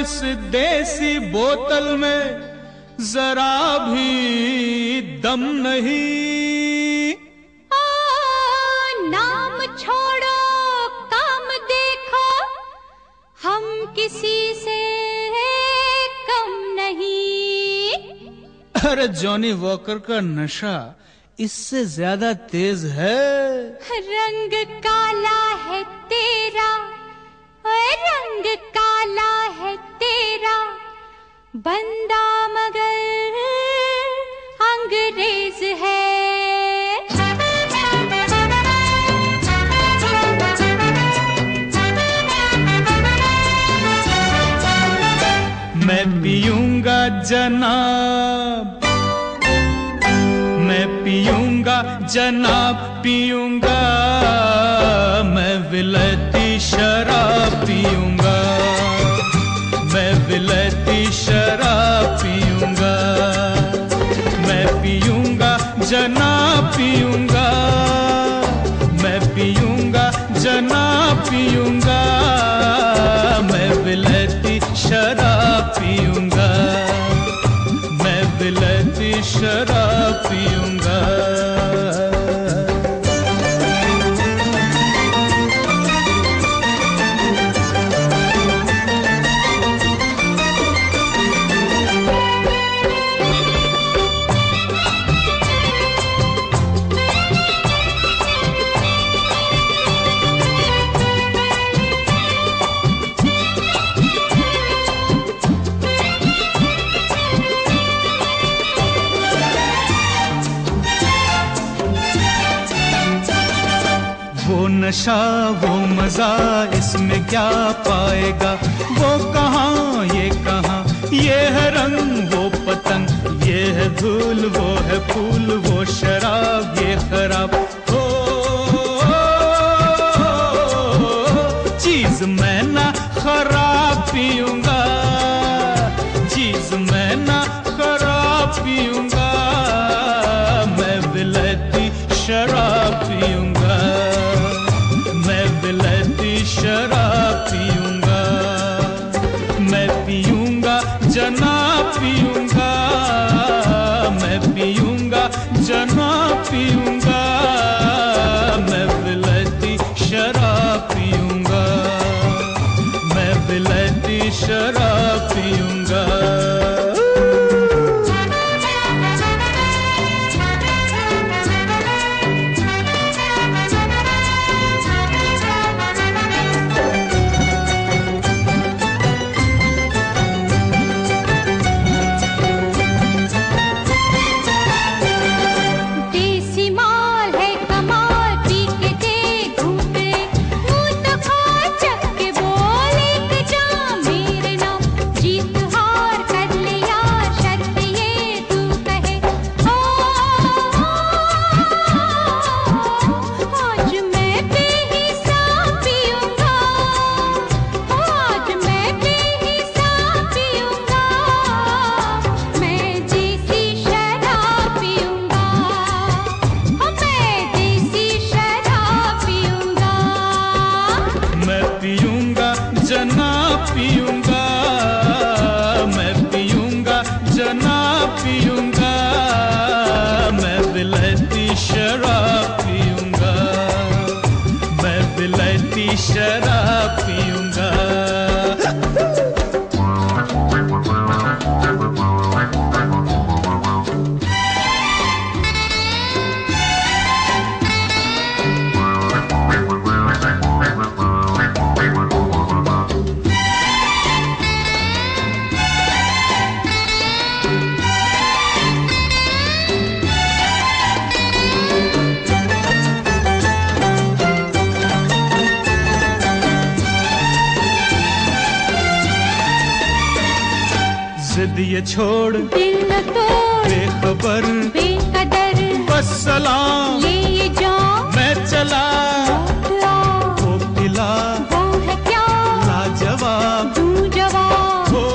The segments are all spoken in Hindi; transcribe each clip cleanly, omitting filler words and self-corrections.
इस देसी बोतल में जरा भी दम नहीं। नाम छोड़ो काम देखो, हम किसी से कम नहीं। अरे जॉनी वॉकर का नशा इससे ज्यादा तेज है। रंग काला है तेरा, रंग काला है तेरा, बंदा मगर अंग्रेज है। मैं पीऊंगा जनाब, मैं पीऊंगा जनाब, पीऊंगा मैं विलायती शराब पीऊंगा, मैं विलायती शराब पीऊंगा। मैं पीऊंगा जनाब, पीऊंगा मैं पीऊंगा जनाब, पीऊंगा मैं विलायती शराब पीऊंगा, मैं विलायती शराब पीऊंगा। वो नशा वो मजा इसमें क्या पाएगा, वो कहाँ ये कहाँ, ये है रंग वो पतंग, ये है धूल वो है फूल, वो शराब ये खराब। हो चीज मैं ना खराब पीऊंगा, चीज मैं ना खराब पीऊंगा, मैं विलायती शराब पीऊंगा, मैं विलायती शराब पीऊंगा। मैं पीऊंगा जनाब, पीऊंगा मैं पीऊंगा जनाब, पीऊंगा मैं विलायती शराब पीऊंगा, मैं विलायती शराब पीऊंगा। पीऊंगा मैं पीऊंगा जनाब, पीऊंगा मैं विलायती शराब पीऊंगा, मैं विलायती शराब पीऊंगा। जिद ये छोड़ दिल न तोड़, बेखबर बेकदर बस सलाम ले ये जान, मैं चला वो पिला वो है क्या लाजवाब तू जवाब। हो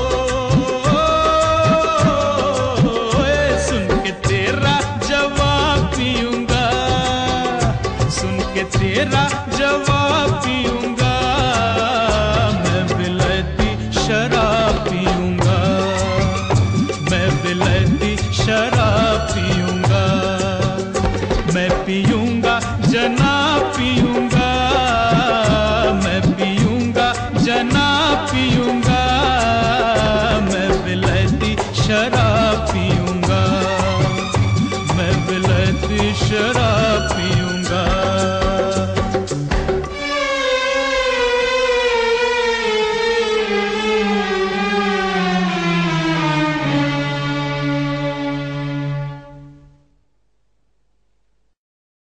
सुन के तेरा जवाब पीऊंगा, सुन के तेरा जवाब पीऊंगा मैं विलायती शराब शराब